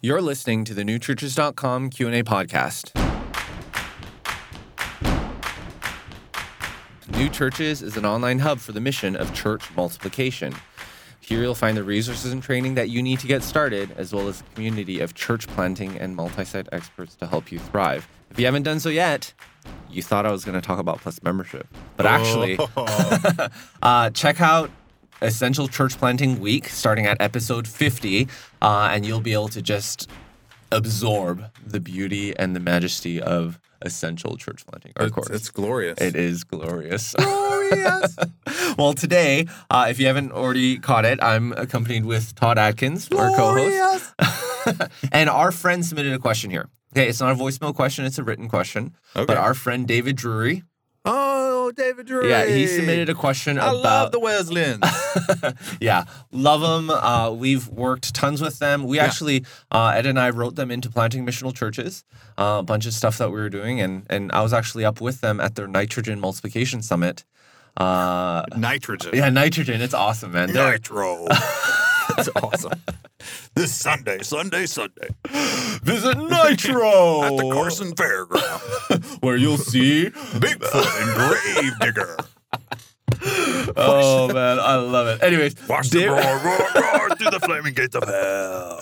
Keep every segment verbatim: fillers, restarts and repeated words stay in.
You're listening to the new churches dot com Q and A podcast. New Churches is an online hub for the mission of church multiplication. Here you'll find the resources and training that you need to get started, as well as a community of church planting and multi-site experts to help you thrive. If you haven't done so yet, you thought I was going to talk about Plus membership. But actually, oh. uh, check out Essential Church Planting Week, starting at episode fifty, uh, and you'll be able to just absorb the beauty and the majesty of Essential Church Planting. Our it's, course. It's glorious. It is glorious. Glorious. Well, today, uh, if you haven't already caught it, I'm accompanied with Todd Atkins, glorious. our co-host. And our friend submitted a question here. Okay, it's not a voicemail question, it's a written question. Okay. But our friend David Drury. Oh, David Drury. Yeah, he submitted a question I about... I love the Wesleyans. Yeah, love them. Uh, we've worked tons with them. We yeah. actually, uh, Ed and I wrote them into planting missional churches, uh, a bunch of stuff that we were doing. And, and I was actually up with them at their Nitrogen Multiplication Summit. Uh, nitrogen. Yeah, nitrogen. It's awesome, man. They're... Nitro. It's awesome. This Sunday, Sunday, Sunday. Visit Nitro at the Carson Fairground, where you'll see Bigfoot and Gravedigger. Oh man, I love it. Anyways, watch the roar, roar, roar through the flaming gates of hell.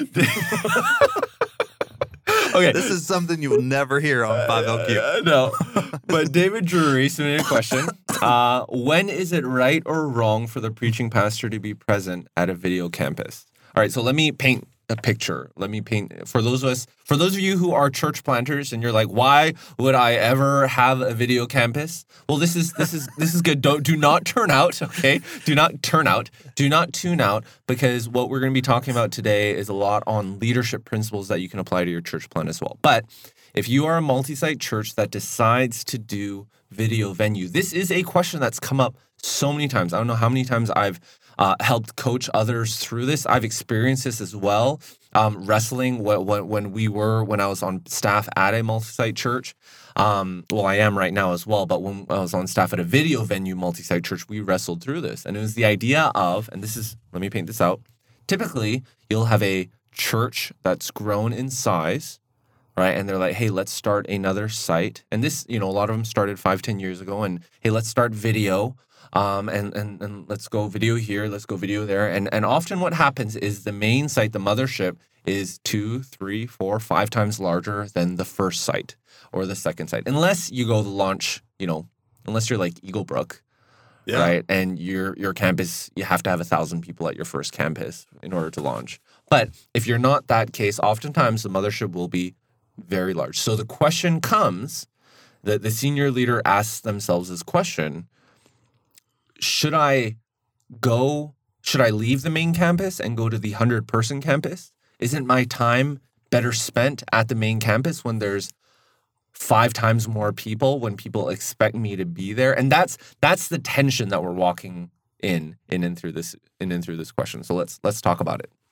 Okay, this is something you will never hear on five L Q. Uh, no, but David Drury submitted a question. Uh, when is it right or wrong for the preaching pastor to be present at a video campus? All right, so let me paint a picture. Let me paint for those of us, for those of you who are church planters, and you're like, why would I ever have a video campus? Well, this is this is this is good. Don't do not turn out. Okay, do not turn out. Do not tune out, because what we're going to be talking about today is a lot on leadership principles that you can apply to your church plant as well. But if you are a multi-site church that decides to do video venue, this is a question that's come up so many times. I don't know how many times I've Uh, helped coach others through this. I've experienced this as well. Um, wrestling when, when, when we were, when I was on staff at a multi-site church. Um, well, I am right now as well, but when I was on staff at a video venue multi-site church, we wrestled through this. And it was the idea of, and this is, let me paint this out. Typically, you'll have a church that's grown in size, right? And they're like, hey, let's start another site. And this, you know, a lot of them started five, ten years ago. And hey, let's start video. Um, and, and, and let's go video here, let's go video there. And, and often what happens is the main site, the mothership, is two, three, four, five times larger than the first site or the second site. Unless you go to launch, you know, unless you're like Eaglebrook, yeah. right? And your your campus, you have to have a thousand people at your first campus in order to launch. But if you're not that case, oftentimes the mothership will be very large. So the question comes, that the senior leader asks themselves this question: Should I go, should I leave the main campus and go to the hundred-person campus? Isn't my time better spent at the main campus when there's five times more people, when people expect me to be there? And that's that's the tension that we're walking in in and through this in and through this question. So let's let's talk about it.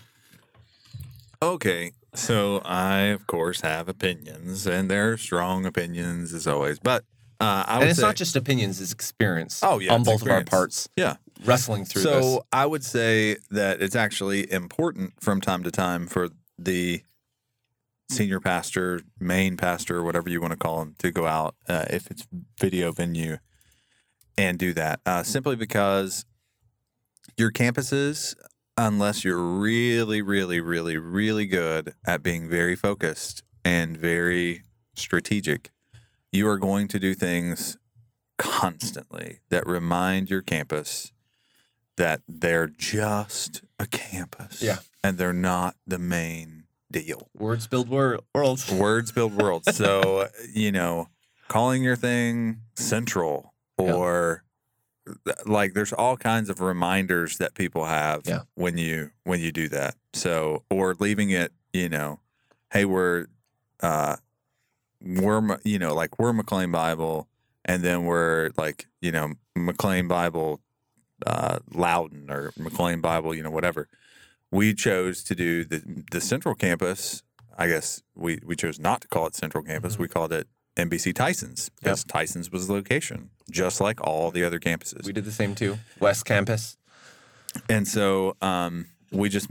Okay, so I of course have opinions, and they're strong opinions as always, but Uh, I would and it's say, not just opinions, it's experience oh, yeah, on both experience. of our parts. Yeah. Wrestling through so this. So I would say that it's actually important from time to time for the senior pastor, main pastor, whatever you want to call him, to go out, uh, if it's video venue, and do that. Uh, simply because your campuses, unless you're really, really, really, really good at being very focused and very strategic, you are going to do things constantly that remind your campus that they're just a campus. Yeah. And they're not the main deal. Words build wor- worlds. Words build worlds. So, you know, calling your thing central or yeah. like there's all kinds of reminders that people have yeah. when you when you do that. So, or leaving it, you know, hey, we're uh we're, you know, like we're McLean Bible, and then we're like, you know, McLean Bible uh, Loudon or McLean Bible, you know, whatever. We chose to do the the central campus. I guess we, we chose not to call it Central Campus. Mm-hmm. We called it N B C Tysons because yep. Tysons was the location, just like all the other campuses. We did the same too. West Campus. And so um, we just made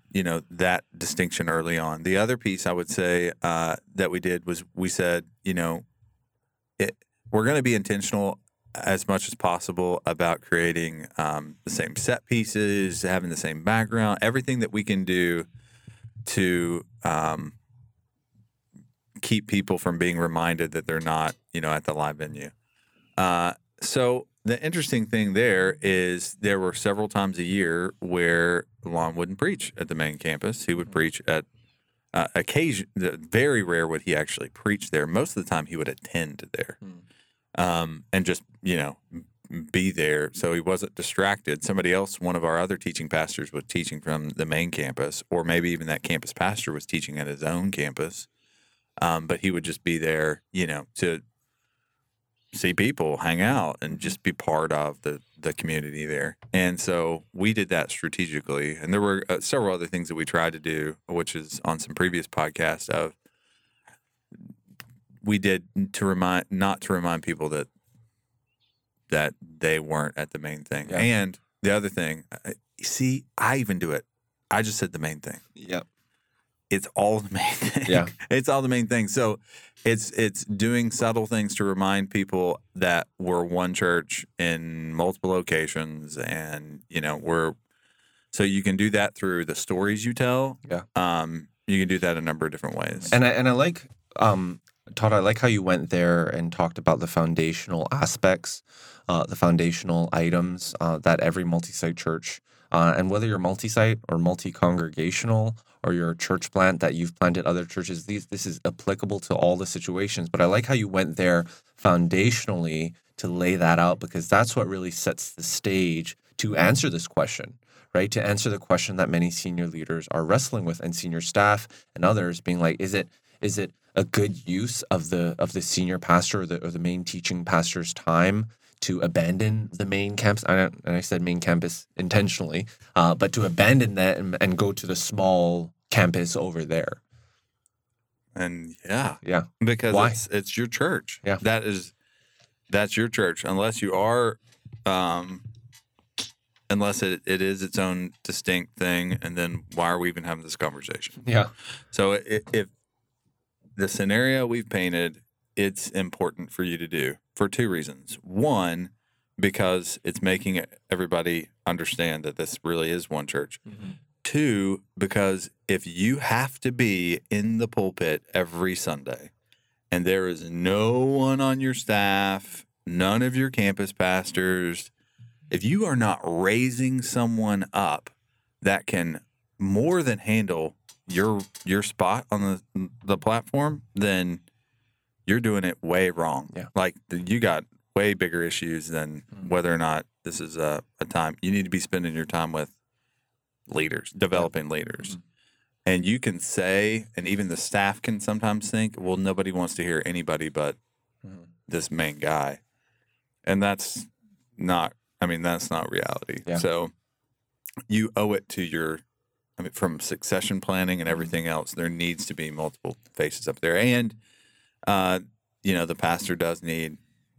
you know, that distinction early on. The other piece I would say uh, that we did was we said, you know, it, we're going to be intentional as much as possible about creating um, the same set pieces, having the same background, everything that we can do to um, keep people from being reminded that they're not, you know, at the live venue. Uh, so the interesting thing there is there were several times a year where Lon wouldn't preach at the main campus. He would preach at uh, occasion. Very rare would he actually preach there. Most of the time he would attend there, um, and just you know be there. So he wasn't distracted. Somebody else, one of our other teaching pastors, was teaching from the main campus, or maybe even that campus pastor was teaching at his own campus. Um, but he would just be there, you know, to see people, hang out, and just be part of the, the community there. And so we did that strategically. And there were uh, several other things that we tried to do, which is on some previous podcasts of we did to remind, not to remind people that that they weren't at the main thing. Yeah. And the other thing, uh, see, I even do it. I just said the main thing. Yep. It's all the main thing. Yeah. It's all the main thing. So it's it's doing subtle things to remind people that we're one church in multiple locations, and you know we're so you can do that through the stories you tell. Yeah. Um, you can do that a number of different ways. And I, and I like, um, Todd, I like how you went there and talked about the foundational aspects, uh, the foundational items uh, that every multi-site church, uh, and whether you're multi-site or multi-congregational or you're a church plant that you've planted other churches, these this is applicable to all the situations. But I like how you went there foundationally to lay that out, because that's what really sets the stage to answer this question, right? To answer the question that many senior leaders are wrestling with, and senior staff and others being like, is it is it a good use of the of the senior pastor or the, or the main teaching pastor's time to abandon the main campus? And I said main campus intentionally, uh, but to abandon that and, and go to the small campus over there. And yeah, Yeah. because Why? it's it's your church. Yeah. That is that's your church. Unless you are um unless it, it is its own distinct thing, and then why are we even having this conversation? Yeah. So if, if the scenario we've painted, it's important for you to do for two reasons. One, because it's making everybody understand that this really is one church. Mm-hmm. Two, because if you have to be in the pulpit every Sunday and there is no one on your staff, none of your campus pastors, if you are not raising someone up that can more than handle your your spot on the the platform, then you're doing it way wrong. Yeah. Like you got way bigger issues than whether or not this is a, a time. You need to be spending your time with leaders, developing leaders. Mhm. And you can say, and even the staff can sometimes think, well, nobody wants to hear anybody but Mhm. this main guy. And that's not, I mean, that's not reality. Yeah. So you owe it to your, I mean, from succession planning and everything else, there needs to be multiple faces up there. And, uh, you know, the pastor does need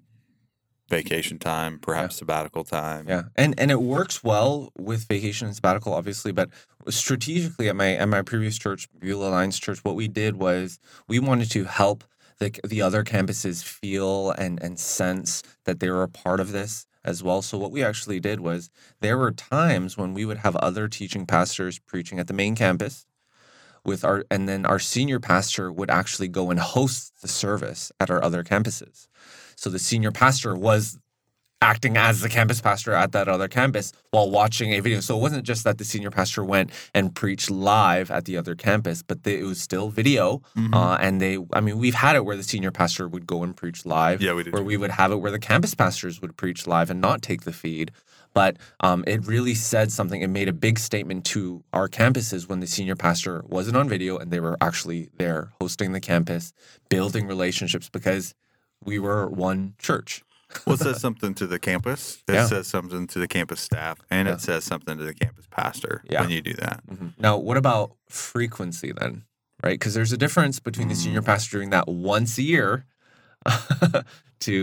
vacation time, perhaps sabbatical time. Yeah, and and it works well with vacation and sabbatical, obviously. But strategically, at my at my previous church, Beulah Alliance Church, what we did was we wanted to help the the other campuses feel and and sense that they were a part of this as well. So what we actually did was there were times when we would have other teaching pastors preaching at the main campus with our, and then our senior pastor would actually go and host the service at our other campuses. So the senior pastor was acting as the campus pastor at that other campus while watching a video. So it wasn't just that the senior pastor went and preached live at the other campus, but they, it was still video. Mhm. Uh, and they, I mean, we've had it where the senior pastor would go and preach live. Yeah, we did. Where we would have it where the campus pastors would preach live and not take the feed. But um, it really said something. It made a big statement to our campuses when the senior pastor wasn't on video and they were actually there hosting the campus, building relationships, because we were one church. Well, it says something to the campus. It Yeah. says something to the campus staff, and Yeah. it says something to the campus pastor Yeah. when you do that. Now, what about frequency then? Right? Because there's a difference between the senior pastor doing that once a year to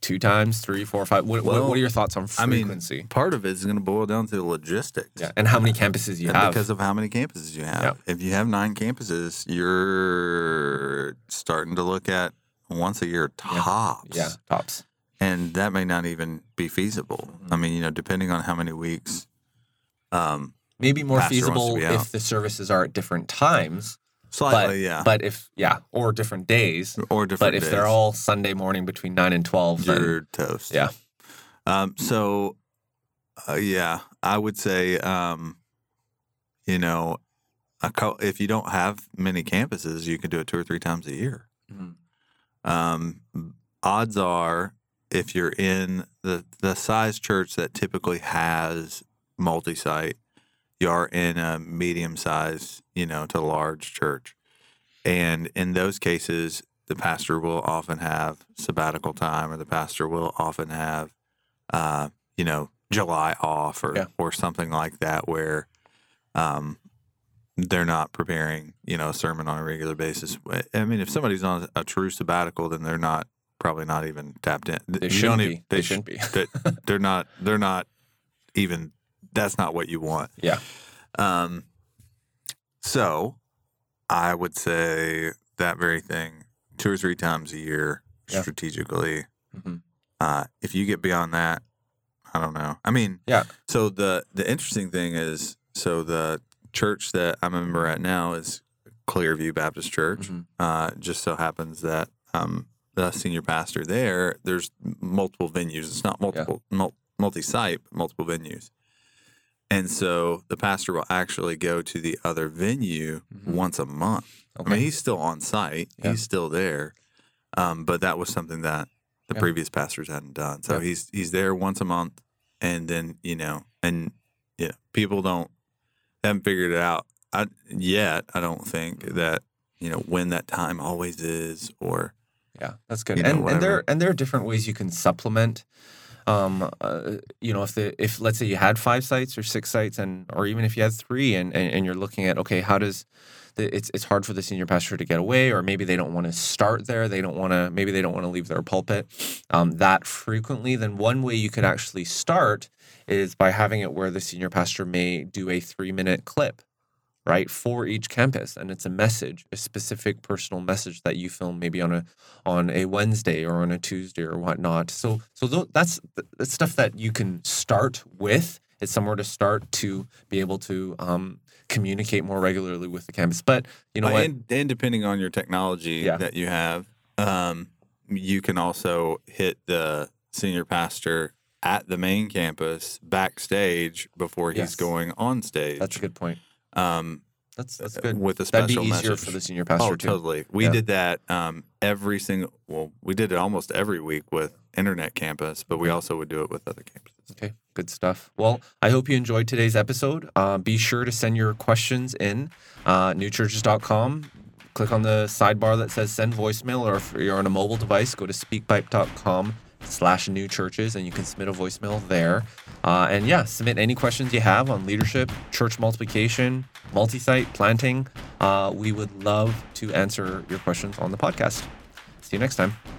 two times, three, four, five? What, what, Well, what are your thoughts on I mean, frequency? part of it is going to boil down to the logistics. Yeah, and how many campuses you And have. because of how many campuses you have. Yeah. If you have nine campuses, you're starting to look at once a year tops. Yeah, tops. And that may not even be feasible. I mean, you know, depending on how many weeks. Um, Maybe more Pastor wants to feasible be out. if the services are at different times. slightly, but, yeah. But if, yeah, or different days. or different But if days. they're all Sunday morning between nine and twelve, then, You're toast. yeah. Um, so, uh, yeah, I would say, um, you know, a co- if you don't have many campuses, you can do it two or three times a year. Mhm. Um, odds are, if you're in the the size church that typically has multi-site, you are in a medium-sized, you know, to large church, and in those cases, the pastor will often have sabbatical time, or the pastor will often have, uh, you know, July off, or Yeah. or something like that, where um, they're not preparing, you know, a sermon on a regular basis. I mean, if somebody's on a true sabbatical, then they're not probably not even tapped in. They You shouldn't don't be. even- They sh- shouldn't be. they- they're not. They're not even. That's not what you want. Yeah. Um. So, I would say that very thing two or three times a year, Yeah. strategically. Mhm. Uh, if you get beyond that, I don't know. I mean, Yeah. So the the interesting thing is, so the church that I'm a member at now is Clearview Baptist Church. Mhm. Uh, just so happens that um, the senior pastor there, there's multiple venues. It's not multiple mul- multi-site, but multiple venues. And so the pastor will actually go to the other venue Mhm. once a month. Okay. I mean, he's still on site. Yeah. He's still there. Um, but that was something that the Yeah. previous pastors hadn't done. So Yeah. he's he's there once a month, and then, you know, and yeah, people don't haven't figured it out I, yet. I don't think that, you know, when that time always is, or Yeah, that's good. You know, and and whatever. there and there are different ways you can supplement. Um, uh, you know, if the if let's say you had five sites or six sites, and or even if you had three, and, and, and you're looking at, okay, how does the, it's it's hard for the senior pastor to get away, or maybe they don't want to start there, they don't want to, maybe they don't want to leave their pulpit um, that frequently. Then one way you could actually start is by having it where the senior pastor may do a three minute clip, right, for each campus, and it's a message, a specific personal message that you film maybe on a on a Wednesday or on a Tuesday or whatnot. So so th- that's that's stuff that you can start with. It's somewhere to start to be able to um, communicate more regularly with the campus. But you know Uh, what? and, and depending on your technology Yeah. that you have, um, you can also hit the senior pastor at the main campus backstage before he's Yes. going on stage. That's a good point. Um, That's that's good. with a That'd special be easier message for the senior pastor oh, too. totally. We Yeah. did that um, every single. Well, we did it almost every week with Internet Campus, but we also would do it with other campuses. Okay, good stuff. Well, I hope you enjoyed today's episode. Uh, be sure to send your questions in, uh, new churches dot com. Click on the sidebar that says send voicemail, or if you're on a mobile device, go to speakpipe dot com slash new churches, and you can submit a voicemail there. Uh, and yeah, submit any questions you have on leadership, church multiplication, multi-site, planting. Uh, we would love to answer your questions on the podcast. See you next time.